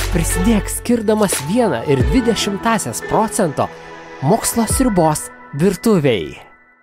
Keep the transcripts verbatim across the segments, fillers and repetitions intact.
Prisidėk skirdamas vieną ir dvi dešimtąsias procento mokslo sriubos virtuvei.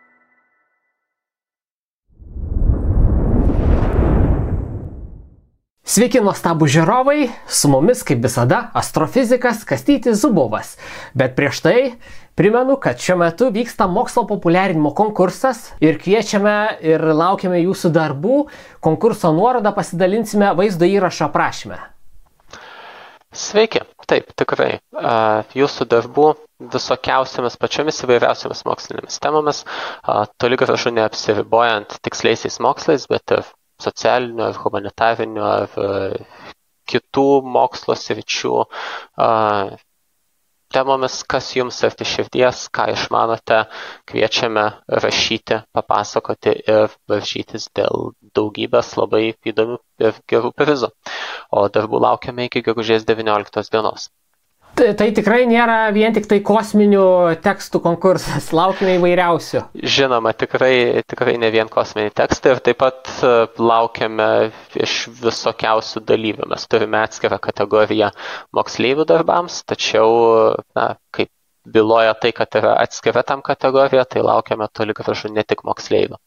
Sveiki, nuostabūs žiūrovai, su mumis kaip visada astrofizikas Kastytis Zubovas. Bet prieš tai primenu, kad šiuo metu vyksta mokslo populiarinimo konkursas ir kviečiame ir laukiame jūsų darbų. Konkurso nuorodą pasidalinsime vaizdo įrašo aprašyme. Sveiki, taip, tikrai. Jūsų darbų visokiausiamis pačiomis įvairiausiamis mokslinėmis temomis, toli gražu neapsiribojant tiksliaisiais mokslais, bet ir socialinių, ar humanitarinių, ar kitų mokslo sričių temomis, kas jums arti širdies, ką išmanote, kviečiame rašyti, papasakoti ir varžytis dėl daugybės labai įdomių ir gerų prizų. O darbų laukiame iki gegužės devynioliktos dienos. Tai, tai tikrai nėra vien tik tai kosminių tekstų konkursas, laukime įvairiausių. Žinoma, tikrai, tikrai ne vien kosminiai tekstai ir taip pat laukiame iš visokiausių dalyvių. Mes turime atskirą kategoriją moksleivių darbams, tačiau, na, kaip byloja tai, kad yra atskira tam kategorija, tai laukiame toli gražu ne tik moksleivių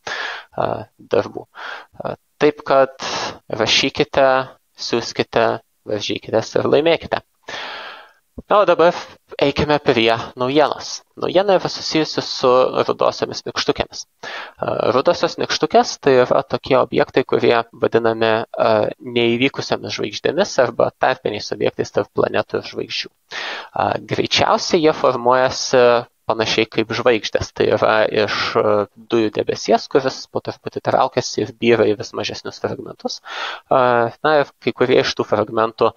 darbų. Taip kad rašykite, siųskite, varžykitės ir laimėkite. Na, o dabar eikime prie naujienos. Naujiena yra susijusi su rudosiomis nykštukėmis. Rudosios nykštukės tai yra tokie objektai, kurie vadinami neįvykusiamis žvaigždėmis arba tarpiniais objektais tarp planetų ir žvaigždžių. Greičiausiai jie formuojasi panašiai kaip žvaigždės. Tai yra iš dujų debesies, kuris po truputį traukiasi ir byra į vis mažesnius fragmentus. Na, ir kai kurie iš tų fragmentų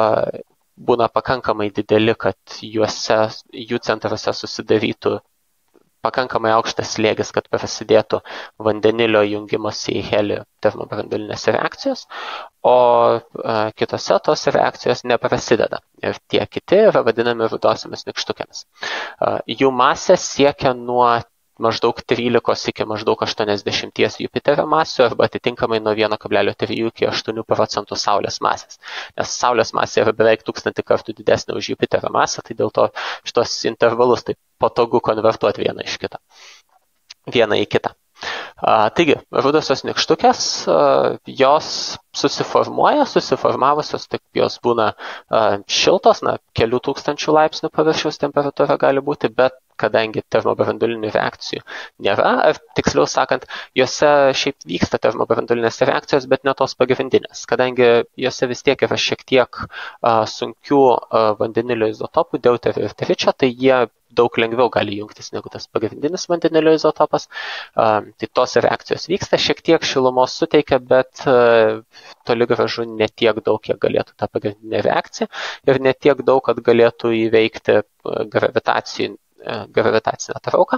būna pakankamai dideli, kad juose, jų centruose susidarytų pakankamai aukštas slėgis, kad prasidėtų vandenilio jungimosi į helį termobranduolinės reakcijos, o a, kitose tos reakcijos neprasideda. Ir tie kiti yra vadinami rudosiomis nykštukėmis. A, jų masė siekia nuo maždaug trylikos iki maždaug aštuoniasdešimties Jupiterio masių arba atitinkamai nuo vieno kablelis trijų iki aštuonių procentų Saulės masės. Nes Saulės masė yra beveik tūkstantį kartų didesnė už Jupiterio masę, tai dėl to šitos intervalus taip patogu konvertuoti vieną iš kitą. Vieną į kitą. A, taigi, rudosios nykštukės, a, jos susiformuoja, susiformavusios, tik jos būna a, šiltos, na, kelių tūkstančių laipsnių paviršiaus temperatūra gali būti, bet kadangi termobranduolinių reakcijų nėra, ar tiksliau sakant, jose šiaip vyksta termobranduolinės reakcijos, bet ne tos pagrindinės, kadangi jose vis tiek yra šiek tiek a, sunkių a, vandenilio izotopų, deuterio ir tričio, tai jie daug lengviau gali jungtis negu tas pagrindinis vandenilio izotopas. A, tai tos reakcijos vyksta, šiek tiek šilumos suteikia, bet a, toli gražu ne tiek daug, kiek galėtų ta pagrindinė reakcija ir ne tiek daug, kad galėtų įveikti gravitacijų gravitacinę trauką.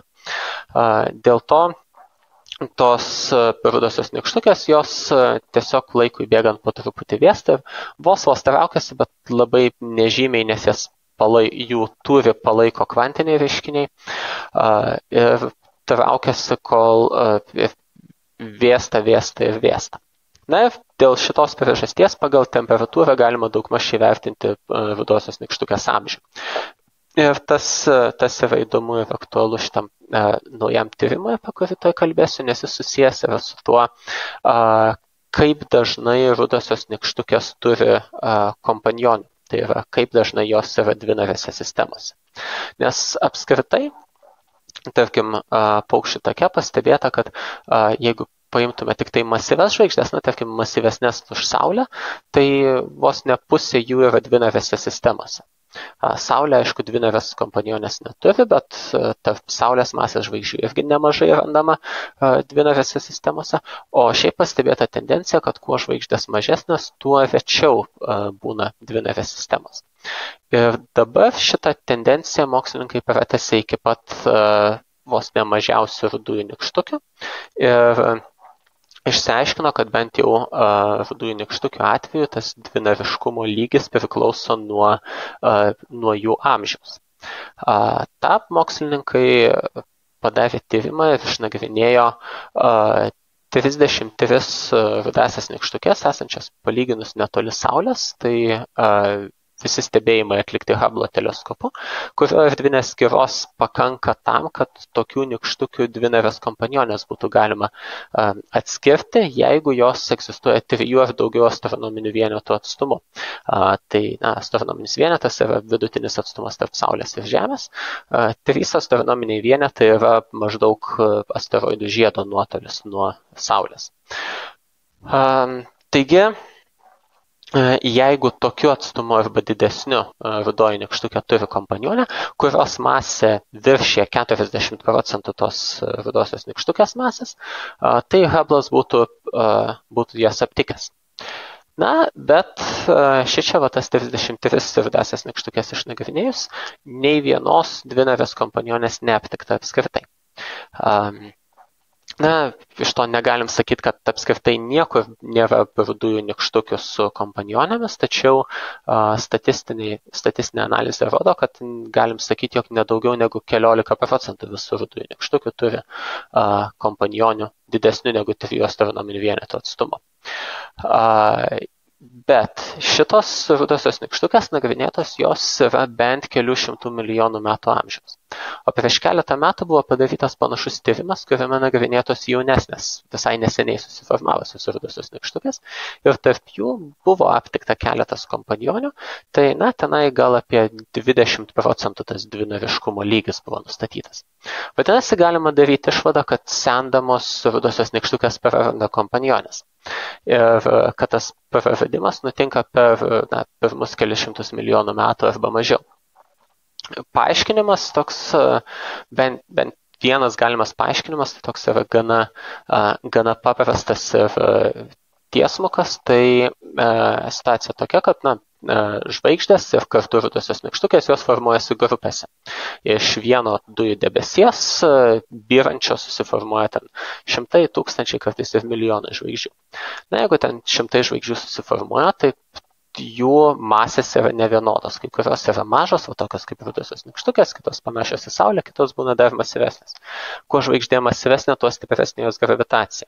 Dėl to tos rudosios nykštukės, jos tiesiog laikui bėgant po truputį vėsta ir vos vos traukiasi, bet labai nežymiai, nes jas palai, jų turi palaiko kvantiniai reiškiniai ir traukiasi, kol vėsta, vėsta ir vėsta. Na ir dėl šitos priežasties pagal temperatūrą galima daugmaž įvertinti rudosios nykštukės amžių. Ir tas, tas yra įdomu ir aktualu šitam e, naujam tyrimui, apie kurį toj kalbėsiu, nes jis susijęs yra su tuo, e, kaip dažnai rudosios nykštukės turi e, kompanionų. Tai yra, kaip dažnai jos yra dvinarėse sistemose. Nes apskritai, tarkim, e, paukščių take pastebėta, kad e, jeigu paimtume tik tai masyvias žvaigždės, na, tarkim, masyvesnės už Saulę, tai vos ne pusė jų yra dvinarėse sistemose. Saulė, aišku, dvinarės kompanionės neturi, bet tarp Saulės masės žvaigždžių irgi nemažai randama dvinarėse sistemose. O šiaip pastebėta tendencija, kad kuo žvaigždės mažesnės, tuo rečiau būna dvinarės sistemos. Ir dabar šitą tendenciją mokslininkai pratęsė iki pat vos ne mažiausių rudųjų nykštukių. Ir išsiaiškino, kad bent jau uh, rudųjų nykštukių atveju tas dvinariškumo lygis priklauso nuo, uh, nuo jų amžiaus. Uh, Ta mokslininkai padarė tyrimą ir išnagrinėjo uh, trisdešimt tris rudąsias nykštukes esančias palyginus netoli Saulės, tai uh, visi stebėjimai atlikti Hubble teleskopu, kurio erdvinės skyros pakanka tam, kad tokių nykštukių dvinarės kompanionės būtų galima uh, atskirti, jeigu jos egzistuoja trijų ar daugiau astronominių vienetų atstumu. Uh, tai na, astronominis vienetas yra vidutinis atstumas tarp Saulės ir Žemės. Uh, trys astronominiai vienetai yra maždaug asteroidų žiedo nuotolis nuo Saulės. Uh, taigi, Jeigu tokiu atstumu arba didesniu rudoji nykštukė turi kompanionę, kurios masė viršė keturiasdešimt procentų tos rudosios nykštukės masės, tai Hubble'as būtų, būtų jas aptikęs. Na, bet šičia va tas trisdešimt tris rudasias nykštukės išnagrinėjus, nei vienos dvinarės kompanionės neaptikta apskritai. Na, iš to negalim sakyti, kad apskritai niekur nėra rudųjų nykštukių su kompanionėmis, tačiau uh, statistinė analizė rodo, kad galim sakyti, jog nedaugiau negu keliolika procentų visų rudųjų nykštukių turi uh, kompanionių didesnių negu trijų astronominių vienetų atstumo. Uh, Bet šitos rudosios nykštukės nagrinėtos, jos yra bent kelių šimtų milijonų metų amžiaus. O prieš keletą metų buvo padarytas panašus tyrimas, kuriame nagrinėtos jaunesnės, visai neseniai susiformavusios rudosios nykštukės. Ir tarp jų buvo aptikta keletas kompanionių, tai na, tenai gal apie dvidešimt procentų tas dvinariškumo lygis buvo nustatytas. Vadinasi, galima daryti išvadą, kad sendamos rudosios nykštukės praranda kompanionės. Ir kad tas praradimas nutinka per na, pirmus kelius šimtus milijonų metų arba mažiau. Paaiškinimas toks, bent, bent vienas galimas paaiškinimas, tai toks yra gana, gana paprastas ir tiesmukas, tai situacija tokia, kad na, žvaigždės ir kartu rudosios nykštukės jos formuojasi grupėse. Iš vieno dujų debesies byrančios susiformuoja ten šimtai, tūkstančiai, kartais ir milijonai žvaigždžių. Na, jeigu ten šimtai žvaigždžių susiformuoja, tai jų masės yra nevienodos. Kai kurios yra mažos, o tokios kaip rudosios nykštukės, kitos panašios į Saulę, kitos būna dar masyvesnės. Kuo žvaigždė masyvesnė, tuo stipresnė jos gravitacija.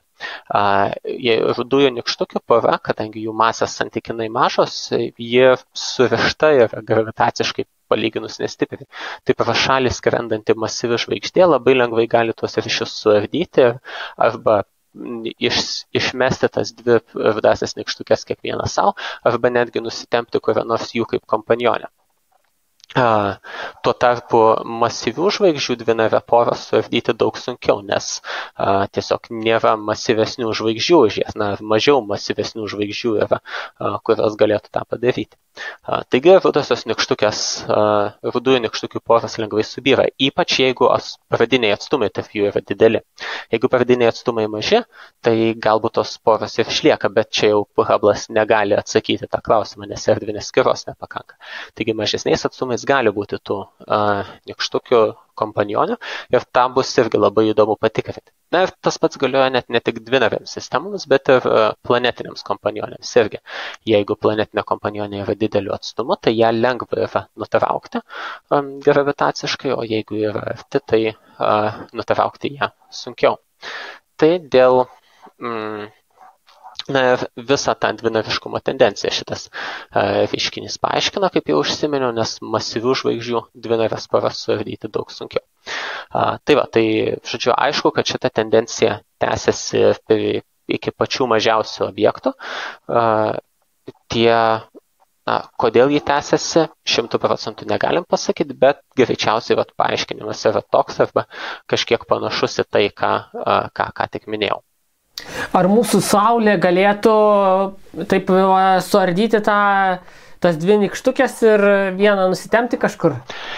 Rudųjų nykštukių pora, kadangi jų masės santykinai mažos, ji surišta yra gravitaciškai palyginus nestipriai. Tai pro šalį skrendanti masyvi žvaigždė labai lengvai gali tuos ryšius suardyti arba Iš, išmesti tas dvi rudasias nykštukės kiekvieną savo, arba netgi nusitempti kurią nors jų kaip kompanionę. Uh, tuo tarpu masyvių žvaigždžių dvinarę porą suardyti daug sunkiau, nes uh, tiesiog nėra masyvesnių žvaigždžių už jas, na, mažiau masyvesnių žvaigždžių yra, uh, kurios galėtų tą padaryti. Uh, taigi rudosios nykštukės, uh, rudųjų nykštukių poros lengvai subyra, ypač jeigu pradiniai atstumai tarp jų yra dideli. Jeigu pradiniai atstumai maži, tai galbūt tos poros ir išlieka, bet čia jau Hubble'as negali atsakyti tą klausimą, nes erdvinės skyros nepakanka. Taigi mažesniais atstumais gali būti tų uh, nykštukių kompanionių ir tam bus irgi labai įdomu patikrinti. Na ir tas pats galioja net ne tik dvinarėms sistemoms, bet ir uh, planetiniams kompanionėms irgi. Jeigu planetinė kompanionė yra dideliu atstumu, tai ją lengva yra nutraukti um, gravitaciškai, o jeigu yra arti, tai uh, nutraukti ją sunkiau. Tai dėl mm, Na ir visą tą dvinariškumo tendenciją šitas uh, reiškinys paaiškina, kaip jau užsiminiau, nes masyvių žvaigždžių dvinarės poras suardyti daug sunkiau. Uh, tai va, tai žodžiu, aišku, kad šita tendencija tęsiasi iki pačių mažiausių objektų. Uh, tie, na, kodėl jį tęsiasi, šimtų procentų negalim pasakyti, bet greičiausiai vat, paaiškinimas yra toks arba kažkiek panašus į tai, ką, uh, ką, ką tik minėjau. Ar mūsų Saulė galėtų taip suardyti tą, tas dvi nykštukės ir vieną nusitempti kažkur?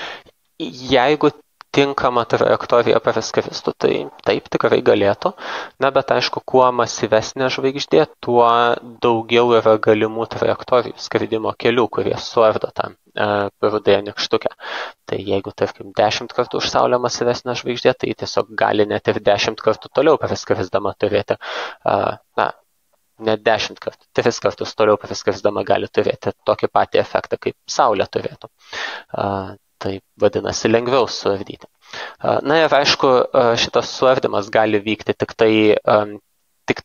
Jeigu tinkama trajektorija praskristų, tai taip tikrai galėtų. Na, bet aišku, kuo masyvesnė žvaigždė, tuo daugiau yra galimų trajektorijų skridimo kelių, kurie suardo tą e, rudąją nykštukę. Tai jeigu, tarkim, dešimt kartų už Saulę masyvesnė žvaigždė, tai tiesiog gali net ir dešimt kartų toliau praskrisdama turėti, e, na, net dešimt kartų, tris kartus toliau praskrisdama gali turėti tokį patį efektą, kaip Saulė turėtų. E, Tai vadinasi lengviau suardyti. Na ir aišku, šitas suardymas gali vykti tik tai, tik tai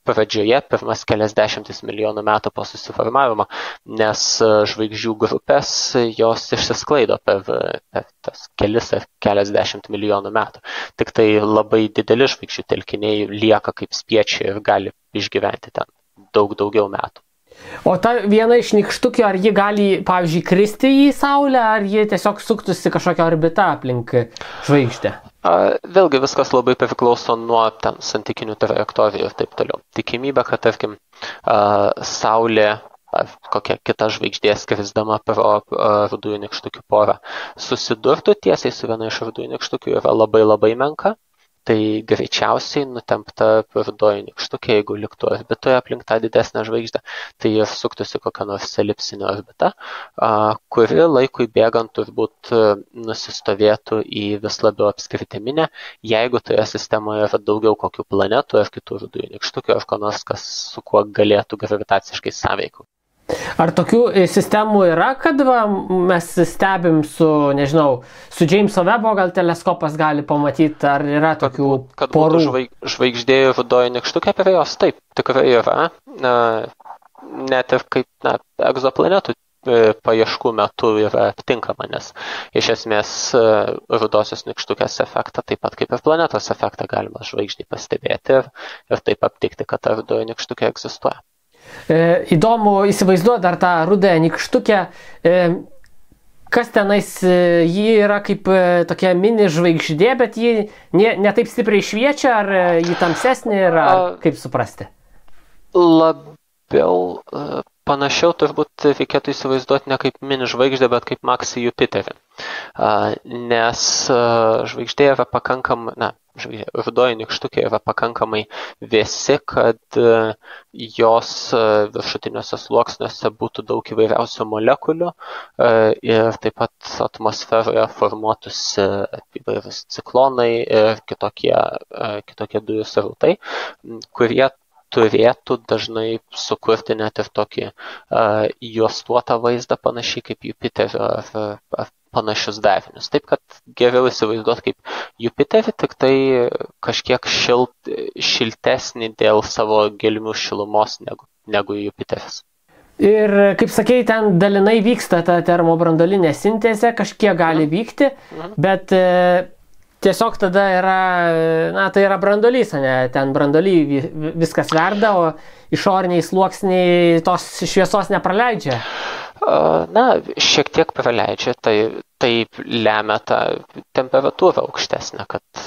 pradžioje, pirmas keliasdešimtis milijonų metų po susiformavimo, nes žvaigždžių grupės jos išsisklaido per, per tas kelis ar keliasdešimt milijonų metų. Tik tai labai dideli žvaigždžių telkiniai lieka kaip spiečiai ir gali išgyventi ten daug daugiau metų. O ta viena iš nykštukių, ar ji gali, pavyzdžiui, kristi į Saulę, ar ji tiesiog suktųsi kažkokią orbitą aplink žvaigždę? Vėlgi viskas labai priklauso nuo ten santykinių trajektorijų ir taip toliau. Tikimybė, kad, tarkim, Saulė ar kokia kita žvaigždė skrisdama pro rudųjų nykštukių porą susidurtų tiesiai su viena iš rudųjų nykštukių yra labai labai menka. Tai greičiausiai nutempta rudoji nykštukė, jeigu liktų orbitoje aplink tą didesnę žvaigždę, tai ir suktųsi kokią nors elipsinę orbitą, kuri laikui bėgant turbūt nusistovėtų į vis labiau apskritiminę, jeigu toje sistemoje yra daugiau kokių planetų ar kitų rudųjų nykštukių ar ko nors, kas su kuo galėtų gravitaciškai sąveikauti. Ar tokių sistemų yra, kad va, mes stebim su, nežinau, su Jameso Webbo gal teleskopas gali pamatyti, ar yra tokių kad, kad porų? Kad žvaig, žvaigždė rudoji nykštukė prie jos, taip, tikrai yra. Net ir kaip na, egzoplanetų paieškų metu yra aptinkama, nes iš esmės rudosios nykštukės efektą, taip pat kaip ir planetos efektą galima žvaigždį pastebėti ir, ir taip aptikti, kad ta rudoji nykštukė egzistuoja. E, įdomu įsivaizduoti dar tą rudąją nykštukę, e, kas tenais, e, ji yra kaip e, tokia mini žvaigždė, bet ji ne, ne taip stipriai šviečia, ar e, ji tamsesnė yra, kaip suprasti? Labiau e, panašiau turbūt reikėtų įsivaizduoti ne kaip mini žvaigždė, bet kaip Maxi Jupiterį, e, nes e, žvaigždė yra pakankam, na, rudoji nykštukė yra pakankamai vėsi, kad jos viršutiniuose sluoksniuose būtų daug įvairiausių molekulių ir taip pat atmosferoje formuotųsi įvairūs ciklonai ir kitokie, kitokie dujų srautai, kurie turėtų dažnai sukurti net ir tokį uh, juostuotą vaizdą panašiai kaip Jupiterio ar, ar panašius darinius. Taip, kad geriau įsivaizduoti kaip Jupiterį, tik tai kažkiek šilt, šiltesnį dėl savo gelmių šilumos negu, negu Jupiteris. Ir, kaip sakei, ten dalinai vyksta ta termobranduolinė sintezė, kažkiek gali vykti, mhm. bet e, tiesiog tada yra, na, tai yra branduolys, ne, ten branduoly viskas verda, o išoriniai sluoksniai tos šviesos nepraleidžia. Na, šiek tiek praleidžia, tai, tai lemia tą temperatūrą aukštesnę, kad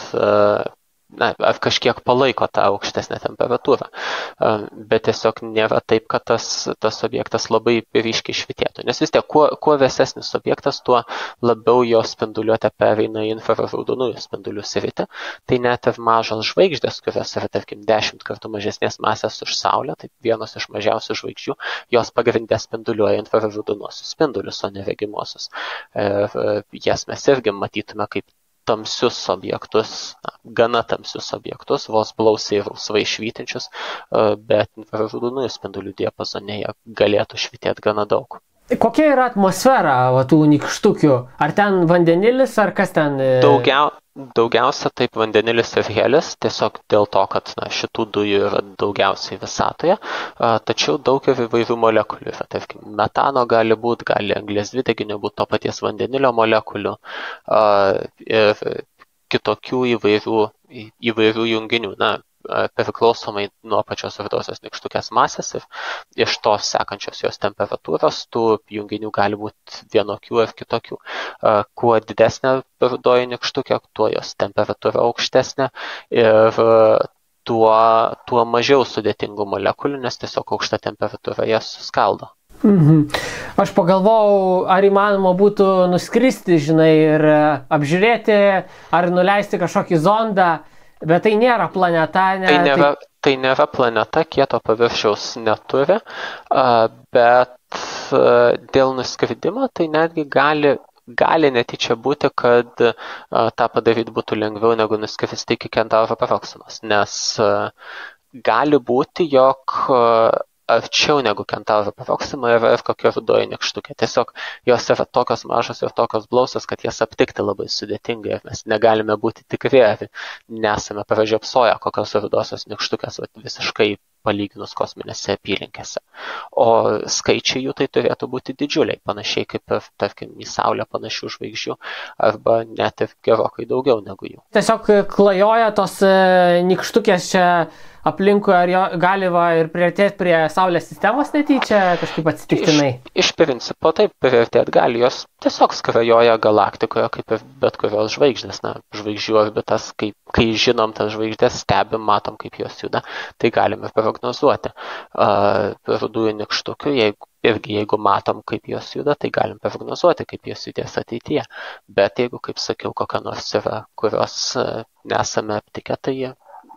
na, ar kažkiek palaiko tą aukštesnę temperatūrą, bet tiesiog nėra taip, kad tas, tas objektas labai ryškiai švitėtų. Nes vis tiek, kuo, kuo vėsesnis objektas, tuo labiau jo spinduliuotė pereina į infraraudonųjų spindulių sritį. Tai net ir mažos žvaigždės, kurios yra, tarkim, dešimt kartų mažesnės masės už Saulę, tai vienos iš mažiausių žvaigždžių, jos pagrindė spinduliuoja infraraudonuosius spindulius, o ne regimuosius. Ir jas mes irgi matytume kaip tamsius objektus, na, gana tamsius objektus, vos blausiai ir rausvai švytinčius, bet infraraudonųjų spindulių diapazone jie galėtų švytėti gana daug. Kokia yra atmosfera va, tų nykštukių? Ar ten vandenilis, ar kas ten? Daugiau, daugiausia taip vandenilis ir helis, tiesiog dėl to, kad na, šitų dujų yra daugiausiai visatoje, tačiau daug ir įvairių molekulių yra. Tarkim, metano gali būti, gali anglies dvideginio būti to paties vandenilio molekulių ir kitokių įvairių, įvairių junginių. Na, priklausomai nuo pačios rudosios nykštukės masės ir iš tos sekančios jos temperatūros, tų junginių gali būti vienokių ar kitokių. Kuo didesnė rudoji nykštukė, tuo jos temperatūra aukštesnė ir tuo, tuo mažiau sudėtingų molekulių, nes tiesiog aukšta temperatūra jas suskaldo. Mhm. Aš pagalvojau, ar įmanoma būtų nuskristi, žinai, ir apžiūrėti, ar nuleisti kažkokį zondą. Bet tai nėra planeta, ne? Tai nėra, tai nėra planeta, kieto paviršiaus neturi, bet dėl nuskridimo tai netgi gali, gali netyčia būti, kad tą padaryti būtų lengviau negu nuskristi iki Kentauro Proximos, nes gali būti, jog arčiau negu Kentauro Proxima yra ir kokia rudoji nykštukė. Tiesiog jos yra tokios mažos ir tokios blausios, kad jas aptikti labai sudėtingai ir mes negalime būti tikri, ar nesame pražiopsoję kokios rudosios nykštukės visiškai palyginus kosminėse apylinkėse. O skaičiai jų tai turėtų būti didžiuliai, panašiai kaip, tarkim, į Saulę panašių žvaigždžių, arba net ir gerokai daugiau negu jų. Tiesiog klajoja tos nykštukės čia aplinkui, ar jo gali va ir priartėti prie Saulės sistemos netyčia kažkaip atsitiktinai? Iš, iš principo taip priartėti gali, jos tiesiog skrajoja galaktikoje, kaip ir bet kurios žvaigždės. Na, žvaigždžių orbitas, kai, kai žinom tas žvaigždės, stebim, matom, kaip jos juda, tai galime prognozuoti. Uh, rudųjų nykštukių, jeigu, irgi jeigu matom, kaip jos juda, tai galim prognozuoti, kaip jos judės ateityje. Bet jeigu, kaip sakiau, kokia nors yra, kurios uh, nesame aptikę, tai jie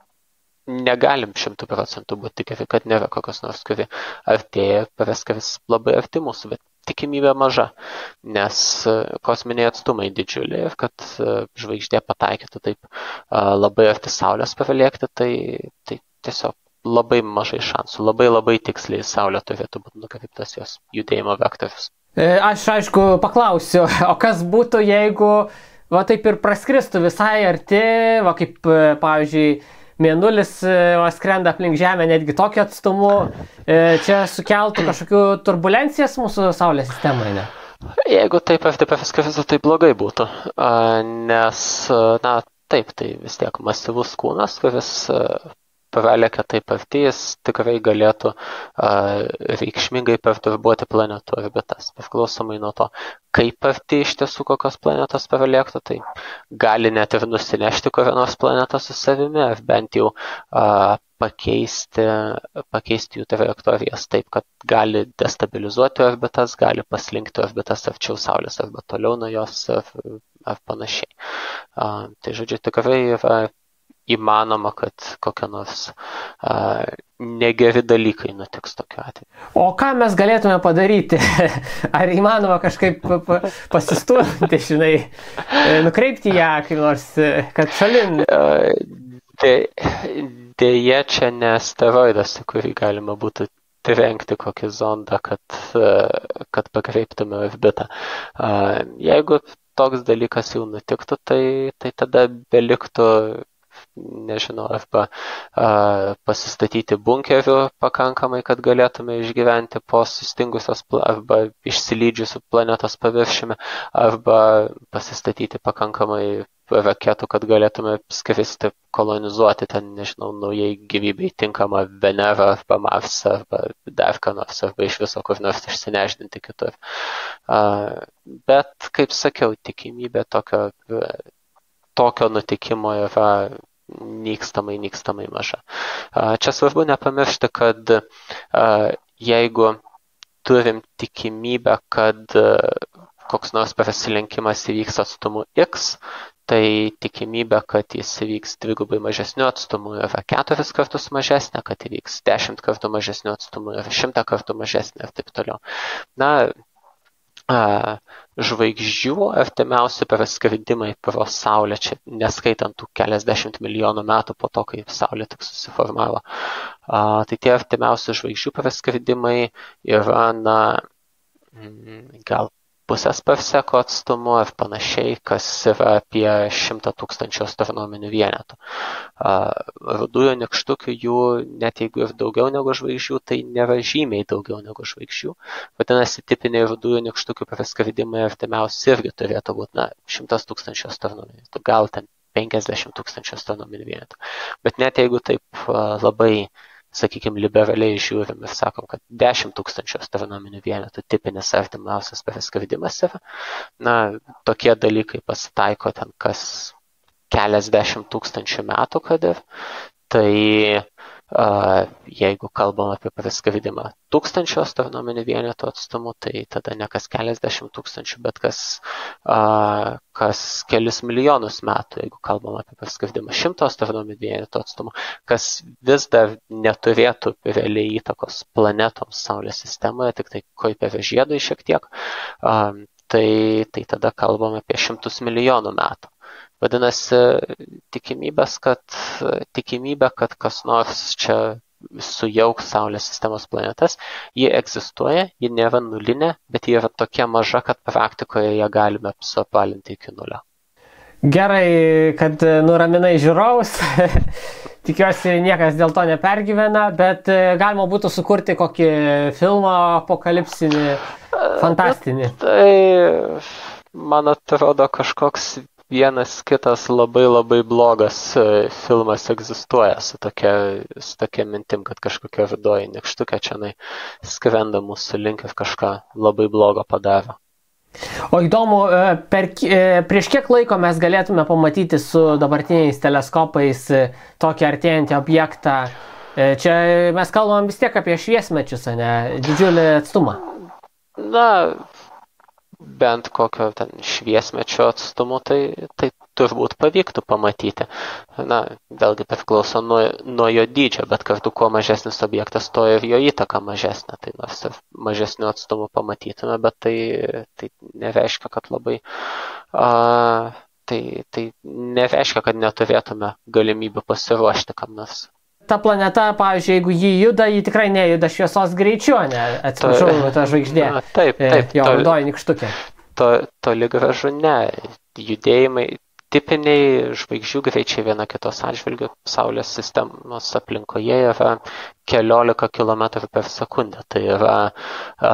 negalim šimtų procentų būti tikri, kad nėra kokios nors, kuri artėja, praskris labai arti mūsų, bet tikimybė maža, nes kosminiai atstumai didžiuliai ir kad žvaigždė pataikytų taip labai arti Saulės pralikti, tai, tai tiesiog labai mažai šansų, labai labai tiksliai Saulė turėtų būti nukreiptas jos judėjimo vektorius. Aš aišku paklausiu, o kas būtų, jeigu va taip ir praskristų visai arti, va kaip pavyzdžiui Mėnulis va, skrenda aplink Žemę netgi tokiu atstumu, čia sukeltų kažkokių turbulencijas mūsų Saulės sistemoje, ne? Jeigu taip arti praskristų, tai blogai būtų, nes, na, taip, tai vis tiek masyvus kūnas, kuris pralekia taip arti, jis tikrai galėtų uh, reikšmingai perturbuoti planetų orbitas. Priklausomai nuo to, kaip arti iš tiesų kokios planetos pralektų, tai gali net ir nusinešti kurią nors planetą su savimi, ar bent jau uh, pakeisti, pakeisti jų trajektorijas taip, kad gali destabilizuoti orbitas, gali paslinkti orbitas arčiau Saulės arba toliau nuo jos ar, ar panašiai. Uh, tai žodžiu, tikrai yra įmanoma, kad kokie nors uh, negeri dalykai nutiks tokiu atveju. O ką mes galėtume padaryti? Ar įmanoma kažkaip pasistumti, žinai, nukreipti ją, kaip nors, kad šalin? Uh, de, deja, čia ne asteroidas, kurį galima būtų trenkti kokį zondą, kad, uh, kad pakreiptume orbitą. Uh, jeigu toks dalykas jau nutiktų, tai, tai tada beliktų nežinau, arba a, pasistatyti bunkerių pakankamai, kad galėtume išgyventi po sustingusios arba išsilydžiusių planetos paviršiumi, arba pasistatyti pakankamai raketų, kad galėtume skristi, kolonizuoti ten, nežinau, naujai gyvybei tinkamą Venerą arba Marsą, arba dar ką nors, arba iš viso kur nors išsineždinti kitur. A, bet, kaip sakiau, tikimybė tokio tokio nutikimo yra nykstamai, nykstamai maža. Čia svarbu nepamiršti, kad jeigu turim tikimybę, kad koks nors prasilenkimas įvyks atstumu X, tai tikimybė, kad jis įvyks dvigubai mažesniu atstumu yra keturis kartus mažesnė, kad įvyks dešimt kartų mažesniu atstumu yra šimtą kartų mažesnė ir taip toliau. Na, A, žvaigždžių artimiausi praskridimai pro Saulę, čia neskaitant tų keliasdešimt milijonų metų po to, kai Saulė tik susiformavo, a, tai tie artimiausi žvaigždžių praskridimai yra, na, gal pusės parseko atstumu ar panašiai, kas yra apie šimtą tūkstančių astronominių vienetų. Rudųjų nykštukių jų, net jeigu ir daugiau negu žvaigždžių, tai nėra žymiai daugiau negu žvaigždžių. Vadinasi, tipiniai rudųjų nykštukių praskridimai artimiausi irgi turėtų būti, na, šimtas tūkstančių astronominių vienetų, gal ten penkiasdešimt tūkstančių astronominių vienetų. Bet net jeigu taip labai, sakykime, liberaliai žiūrim ir sakom, kad dešimt tūkstančių astronominių vienetų tipinis artimiausias praskridimas yra, na, tokie dalykai pasitaiko ten kas keliasdešimt tūkstančių metų, kad ir, tai uh, jeigu kalbam apie praskridimą tūkstančių astronominių vienetų atstumu, tai tada ne kas keliasdešimt tūkstančių, bet kas, uh, kas kelis milijonus metų, jeigu kalbam apie praskridimą šimto astronominių vienetų atstumu, kas vis dar neturėtų realiai įtakos planetoms Saulės sistemoje, tik tai Kuiperio žiedui šiek tiek, uh, tai, tai tada kalbam apie šimtus milijonų metų. Vadinasi, tikimybės, kad, tikimybė, kad kas nors čia sujauks Saulės sistemos planetas, ji egzistuoja, ji nėra nulinė, bet ji yra tokia maža, kad praktikoje ją galime suapvalinti iki nulio. Gerai, kad nuraminai žiūrovus. Tikiuosi, niekas dėl to nepergyvena, bet galima būtų sukurti kokį filmą apokalipsinį, fantastinį. Tai, man atrodo, kažkoks vienas kitas labai labai blogas filmas egzistuoja su tokia, su tokia mintim, kad kažkokia rudoji nykštukė čia skrenda mūsų link ir kažką labai blogo padaro. O įdomu, per, prieš kiek laiko mes galėtume pamatyti su dabartiniais teleskopais tokį artėjantį objektą? Čia mes kalbam vis tiek apie šviesmečius, ne? Didžiulį atstumą. Na, bent kokio ten šviesmečio atstumu, tai, tai turbūt pavyktų pamatyti. Na, vėlgi priklauso nuo, nuo jo dydžio, bet kartu kuo mažesnis objektas, to ir jo įtaka mažesnė. Tai nors ir mažesnių atstumų pamatytume, bet tai, tai nereiškia, kad labai... A, tai, tai nereiškia, kad neturėtume galimybių pasiruošti kam nors. Ta planeta, pavyzdžiui, jeigu jį juda, jį tikrai nejuda šviesos greičiu, ne? Atsiprašau, ta, ta žvaigždė. Na, taip, taip. Jo, rudoji nykštukė. To, toli gražu ne. Judėjimai, tipiniai žvaigždžių greičiai viena kitos atžvilgių Saulės sistemos aplinkoje yra keliolika kilometrų per sekundę. Tai yra a,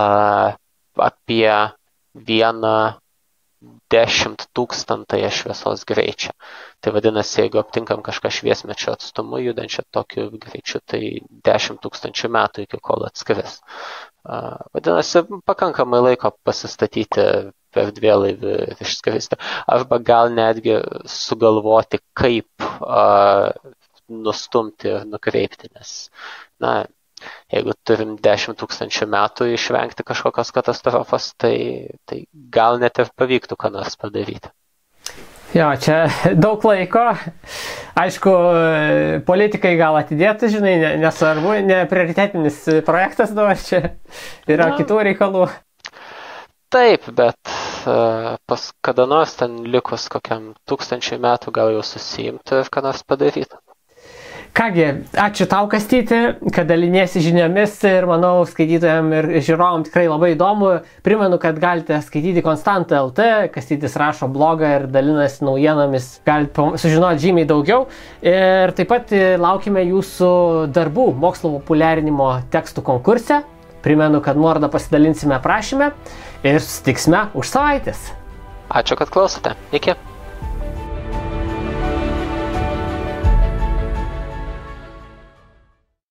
apie vieną dešimt tūkstantąją šviesos greičio. Tai vadinasi, jeigu aptinkam kažką šviesmečio atstumu judančią tokiu greičiu, tai dešimt tūkstančių metų iki kol atskris. Vadinasi, pakankamai laiko pasistatyti per dvielaivį ir išskristi. Arba gal netgi sugalvoti, kaip a, nustumti ir nukreipti, nes, na, jeigu turim dešimt tūkstančių metų išvengti kažkokios katastrofos, tai, tai gal net ir pavyktų ką nors padaryti. Jo, čia daug laiko. Aišku, politikai gal atidėtų, žinai, nesvarbu, ne prioritetinis projektas dabar čia yra Na, kitų reikalų. Taip, bet uh, pas kada nors ten likus kokiam tūkstančiai metų gal jau susijimtų ir ką nors padarytų. Kągi, ačiū tau, Kastyti, kad daliniesi žiniomis ir manau skaitytojams ir žiūrovam tikrai labai įdomu. Primenu, kad galite skaityti Konstanta taškas lt, Kastytis rašo blogą ir dalinasi naujienomis, galite sužinoti žymiai daugiau. Ir taip pat laukime jūsų darbų mokslo populiarinimo tekstų konkurse. Primenu, kad nuorodą pasidalinsime aprašyme ir susitiksime už savaitės. Ačiū, kad klausote. Iki.